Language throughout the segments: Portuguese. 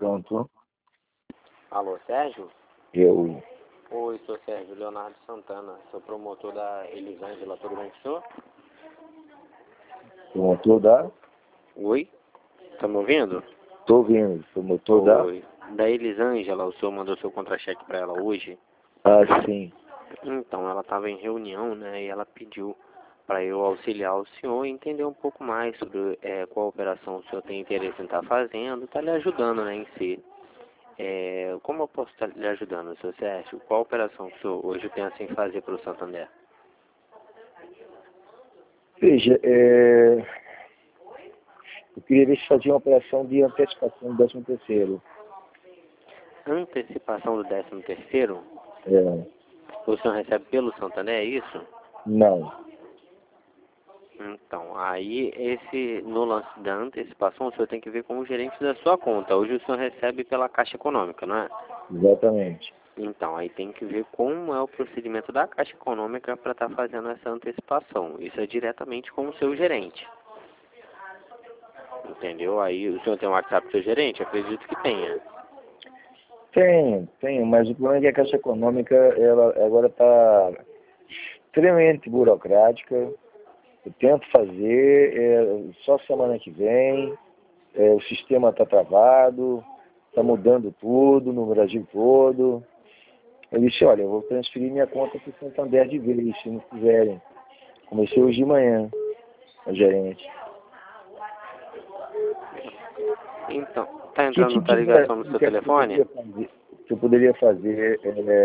pronto. Alô, Sérgio? Eu. Oi, sou Sérgio Leonardo Santana, sou promotor da Elisângela, tudo bem com o senhor? Promotor da? Oi? Tá me ouvindo? Tô ouvindo. Promotor da? Oi. Da Elisângela, o senhor mandou seu contra-cheque para ela hoje? Ah, sim. Então, ela estava em reunião, né, e ela pediu para eu auxiliar o senhor e entender um pouco mais sobre qual operação o senhor tem interesse em estar fazendo, tá lhe ajudando, né, em si. Como eu posso estar lhe ajudando, seu Sérgio? Qual operação que o senhor hoje pensa em fazer para o Santander? Veja, eu queria ver se fazia uma operação de antecipação do 13º. Antecipação do 13º? É, O senhor recebe pelo Santander, é isso? não. Então, aí no lance da antecipação, o senhor tem que ver com o gerente da sua conta. Hoje o senhor recebe pela Caixa Econômica, não é? Exatamente. Então, aí tem que ver como é o procedimento da Caixa Econômica para estar fazendo essa antecipação. Isso é diretamente com o seu gerente. Entendeu? Aí o senhor tem um WhatsApp do seu gerente? Acredito que tenha. Tenho, mas o problema é que a Caixa Econômica, ela agora está extremamente burocrática. Eu tento fazer, só semana que vem, o sistema está travado, está mudando tudo no Brasil todo. Eu disse, olha, eu vou transferir minha conta para o Santander de vez, se não quiserem. Comecei hoje de manhã, o gerente. Então, tá Que entrando tipo outra de ligação no seu que telefone? eu poderia fazer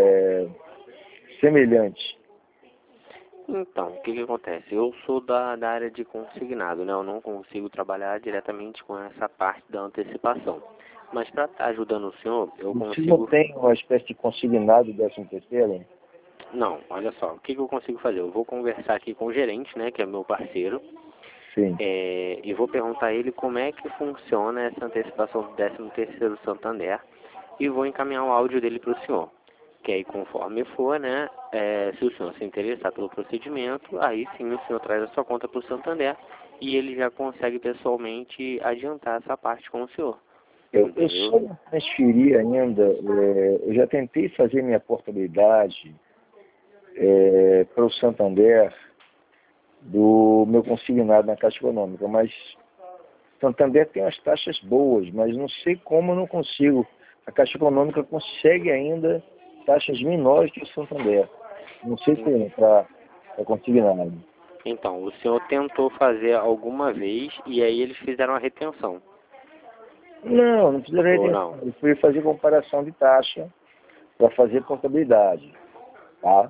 semelhante? Então, o que que acontece? Eu sou da área de consignado, né? Eu não consigo trabalhar diretamente com essa parte da antecipação. Mas para estar ajudando o senhor, eu Você não consigo... tem uma espécie de consignado 13º? Não, olha só, o que que eu consigo fazer? Eu vou conversar aqui com o gerente, né, que é meu parceiro, Sim. e vou perguntar a ele como é que funciona essa antecipação do 13º Santander e vou encaminhar o áudio dele para o senhor. Que aí, conforme for, né, se o senhor se interessar pelo procedimento, aí sim o senhor traz a sua conta para o Santander e ele já consegue pessoalmente adiantar essa parte com o senhor. Eu Entendeu? só não transferi ainda, eu já tentei fazer minha portabilidade para o Santander do meu consignado na Caixa Econômica, mas Santander tem as taxas boas, mas não sei como eu não consigo. A Caixa Econômica consegue ainda taxas menores que o Santander. Não sei como para consignado. Então, o senhor tentou fazer alguma vez e aí eles fizeram a retenção, Não precisa de ou retenção. não? Eu fui fazer comparação de taxa para fazer contabilidade, tá?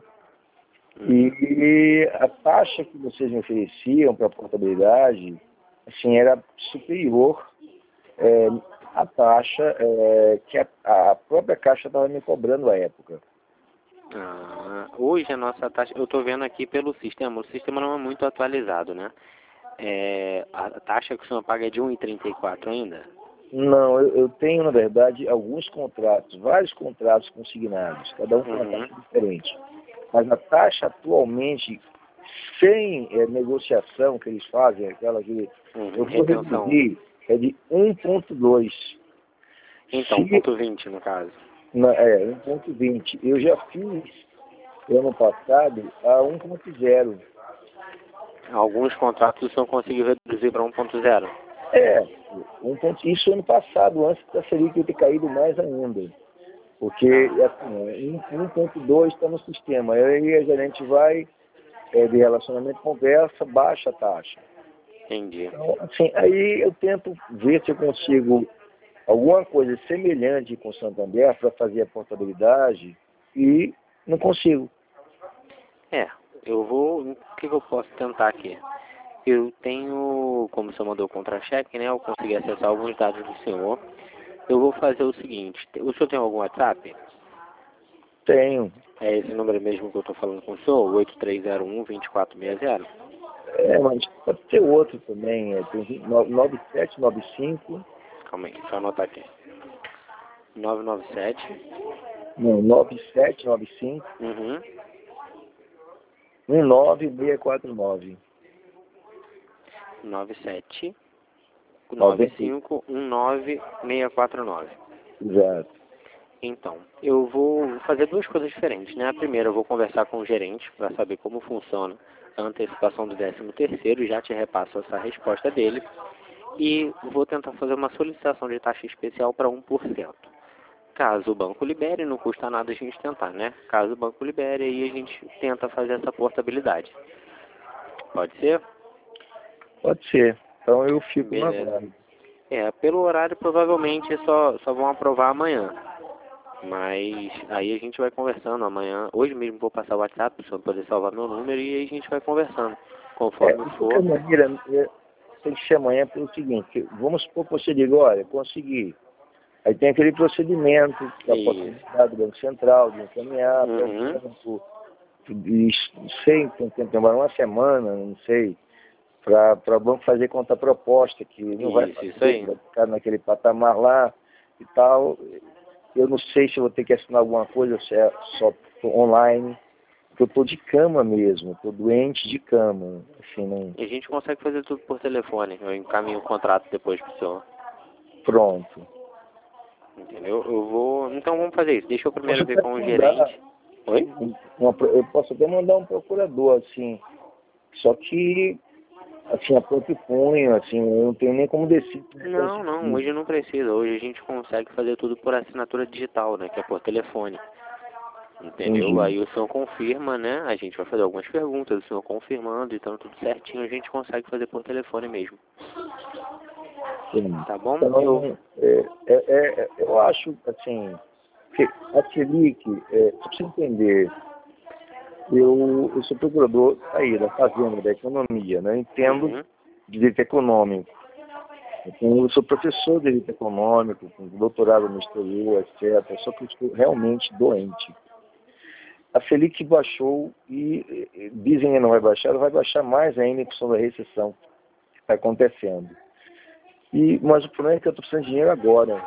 E a taxa que vocês me ofereciam para a portabilidade, assim, era superior à taxa que a própria Caixa estava me cobrando à época. Hoje a nossa taxa, eu estou vendo aqui pelo sistema, o sistema não é muito atualizado, né? A taxa que o senhor paga é de 1,34 ainda? Não, eu tenho, na verdade, alguns contratos, vários contratos consignados, cada um com uma Uhum. taxa diferente. Mas a taxa atualmente, sem negociação que eles fazem, aquela que eu vou Retenção. reduzir, é de 1,2. Então, Se, 1,20 no caso. 1,20. Eu já fiz, ano passado, a 1,0. Alguns contratos o senhor conseguiu reduzir para 1,0. Isso ano passado, antes da Selic ter caído mais ainda. Porque, assim, 1,2 está no sistema. Aí a gerente vai, de relacionamento, conversa, baixa a taxa. Entendi. Então, assim, aí eu tento ver se eu consigo alguma coisa semelhante com o Santander para fazer a portabilidade e não consigo. O que eu posso tentar aqui? Eu tenho, como o senhor mandou o contra-cheque, né? Eu consegui acessar alguns dados do senhor. Eu vou fazer o seguinte, o senhor tem algum WhatsApp? Tenho. É esse número mesmo que eu estou falando com o senhor, 8301-2460? Mas pode ter outro também. Tem 9795. Calma aí, deixa eu anotar aqui. 997. Não, 9795 Uhum. 19649. 97 90. 95 19649. Exato. Então, eu vou fazer duas coisas diferentes, né? A primeira, eu vou conversar com o gerente para saber como funciona a antecipação do 13º, já te repasso essa resposta dele, e vou tentar fazer uma solicitação de taxa especial para 1%. Caso o banco libere, não custa nada a gente tentar, né? Caso o banco libere, aí a gente tenta fazer essa portabilidade. Pode ser? Pode ser. Então eu fico na Beleza. guarda. Pelo horário provavelmente só vão aprovar amanhã. Mas aí a gente vai conversando amanhã. Hoje mesmo vou passar o WhatsApp para o senhor poder salvar meu número e aí a gente vai conversando. Conforme De for. qualquer maneira, tem que ser amanhã pelo seguinte, vamos supor que você diga, olha, consegui. Aí tem aquele procedimento da possibilidade do Banco Central de encaminhar para o banco, e não sei quanto tempo demora, uma semana, não sei, para o banco fazer contraproposta, que não vai fazer, Isso aí. vai ficar naquele patamar lá e tal. Eu não sei se eu vou ter que assinar alguma coisa, se é só online, porque eu estou de cama mesmo, estou doente de cama. Assim, não... E a gente consegue fazer tudo por telefone. Eu encaminho o contrato depois pro senhor. Pronto. Entendeu? Então vamos fazer isso. Deixa eu primeiro Posso ver até com o mandar gerente. Oi? eu posso até mandar um procurador, assim, só que, assim, a próprio punho, assim, eu não tenho nem como decidir. Não, hoje não precisa. Hoje a gente consegue fazer tudo por assinatura digital, né? Que é por telefone. Entendeu? Entendi. Aí o senhor confirma, né? A gente vai fazer algumas perguntas, o senhor confirmando, então tudo certinho, a gente consegue fazer por telefone mesmo. Sim. Tá bom? Então, eu acho, assim, que a Selic, só para você entender, eu sou procurador aí da Fazenda, da Economia, né? Eu entendo de direito econômico. Então, eu sou professor de direito econômico, com doutorado no exterior, etc. Só que eu estou realmente doente. A Selic baixou e dizem que não vai baixar, ela vai baixar mais ainda em função da recessão que está acontecendo. Mas o problema é que eu estou precisando de dinheiro agora.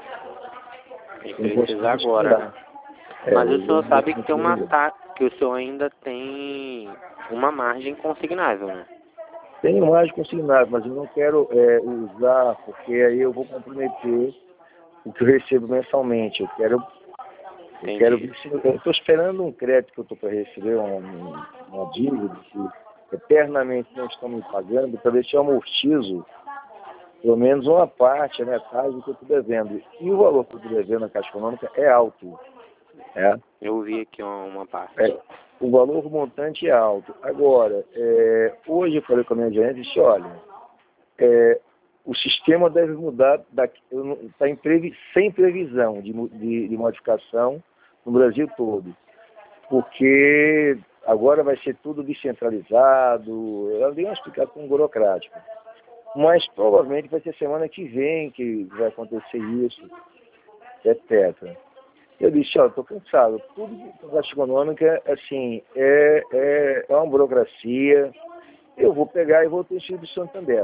E precisa agora. Mas o senhor sabe que tem que o senhor ainda tem uma margem consignável, né? Tenho margem consignado, mas eu não quero usar, porque aí eu vou comprometer o que eu recebo mensalmente. Eu estou esperando um crédito que eu estou para receber, uma dívida que eternamente não estão me pagando, para ver se eu amortizo pelo menos uma parte, a metade do que eu estou devendo. E o valor que eu estou devendo na Caixa Econômica é alto. Eu vi aqui uma parte. O valor montante é alto. Agora, hoje eu falei com a minha gerente e disse, olha, o sistema deve mudar, está sem previsão de modificação no Brasil todo, porque agora vai ser tudo descentralizado, ela deu uma explicação burocrática. Mas provavelmente vai ser semana que vem que vai acontecer isso, etc. Eu disse, olha, estou cansado. Tudo que é Caixa Econômica, assim, é uma burocracia. Eu vou pegar e vou transferir do Santander.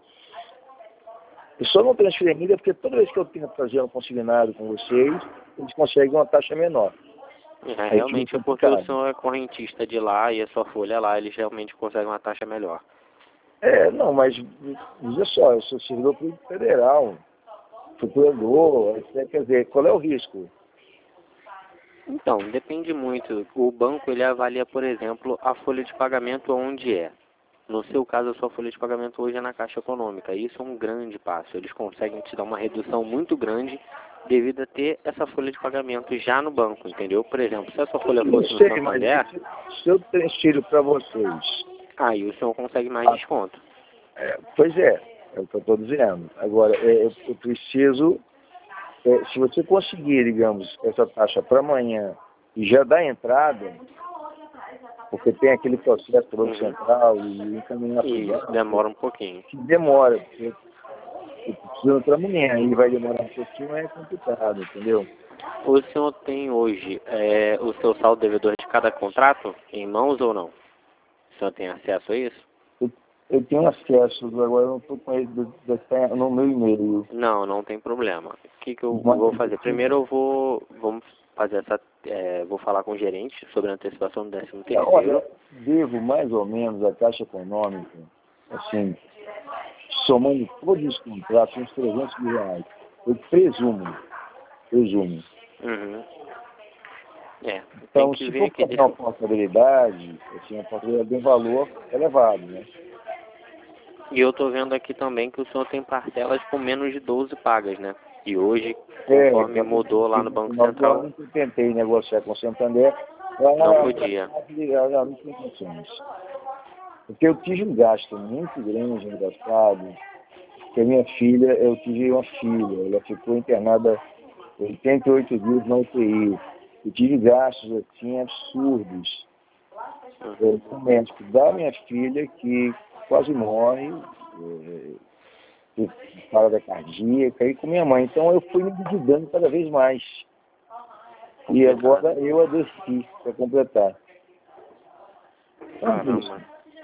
Eu só não transfiro ainda porque toda vez que eu tento fazer um consignado com vocês, eles conseguem uma taxa menor. Realmente é porque o senhor é correntista de lá e a sua folha lá, eles realmente conseguem uma taxa melhor. Não, mas veja só, eu sou servidor público federal, procurador, quer dizer, qual é o risco? Então, depende muito. O banco, ele avalia, por exemplo, a folha de pagamento onde é. No seu caso, a sua folha de pagamento hoje é na Caixa Econômica. Isso é um grande passo. Eles conseguem te dar uma redução muito grande devido a ter essa folha de pagamento já no banco, entendeu? Por exemplo, se a sua folha fosse no Santander... Se eu transfiro para vocês... Aí o senhor consegue mais desconto. Pois é o que eu estou dizendo. Agora, eu preciso... se você conseguir, digamos, essa taxa para amanhã e já dar entrada, porque tem aquele processo do Banco Central e encaminhar para o banco, demora um pouquinho. Demora, porque eu preciso para amanhã, aí vai demorar um pouquinho, é complicado, entendeu? O senhor tem hoje o seu saldo devedor de cada contrato em mãos ou não? O senhor tem acesso a isso? Eu tenho acesso, agora eu não estou com ele no meu e-mail. Não tem problema. O que eu vou fazer? Primeiro vamos fazer vou falar com o gerente sobre a antecipação do 13º. Olha, devo mais ou menos a Caixa Econômica, assim, somando todos os contratos, uns R$300 mil. Eu presumo. Resumo. Uhum. É, Então, tem que se ver for que fazer uma portabilidade, assim, uma portabilidade de um valor elevado, né? E eu tô vendo aqui também que o senhor tem parcelas com menos de 12 pagas, né? E hoje, É, conforme mudou lá exatamente. no No Banco final do Central, ano, eu tentei negociar com o Santander, não podia. ela não tem condições. Porque eu tive um gasto muito grande no passado, porque a minha filha, eu tive uma filha, ela ficou internada 88 dias na UTI. Eu tive gastos, assim, absurdos. Com o médico da minha filha, que quase morre, parada cardíaca, e com minha mãe. Então eu fui me endividando cada vez mais. E agora eu adoeci para completar. Então, Caramba,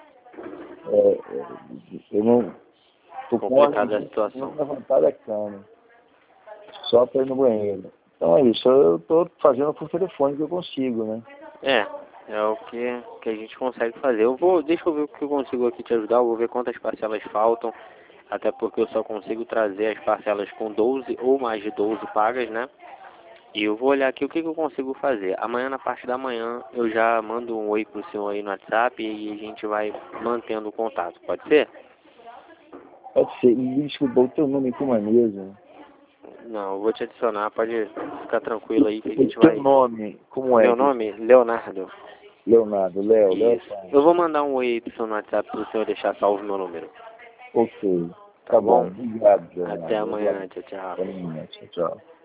eu não estou complicada a não situação. levantar da cama, só para ir no banheiro. Então é isso, eu estou fazendo por telefone que eu consigo, né? É o que a gente consegue fazer. Deixa eu ver o que eu consigo aqui te ajudar, eu vou ver quantas parcelas faltam, até porque eu só consigo trazer as parcelas com 12 ou mais de 12 pagas, né? E eu vou olhar aqui o que eu consigo fazer. Amanhã, na parte da manhã, eu já mando um oi pro senhor aí no WhatsApp e a gente vai mantendo o contato, pode ser? Pode ser. E desculpa, o teu nome como é mesmo? Não, eu vou te adicionar, pode ficar tranquilo aí que a O gente teu vai... nome, como é? Meu nome? Leonardo. Leonardo, Léo Isso. Paz. Eu vou mandar um oi aí pro senhor no WhatsApp pro senhor deixar salvo meu número. Ok. Tá Tá bom. bom? Obrigado, Até Leonardo. amanhã. Tchau, tchau. Até amanhã. Tchau, tchau.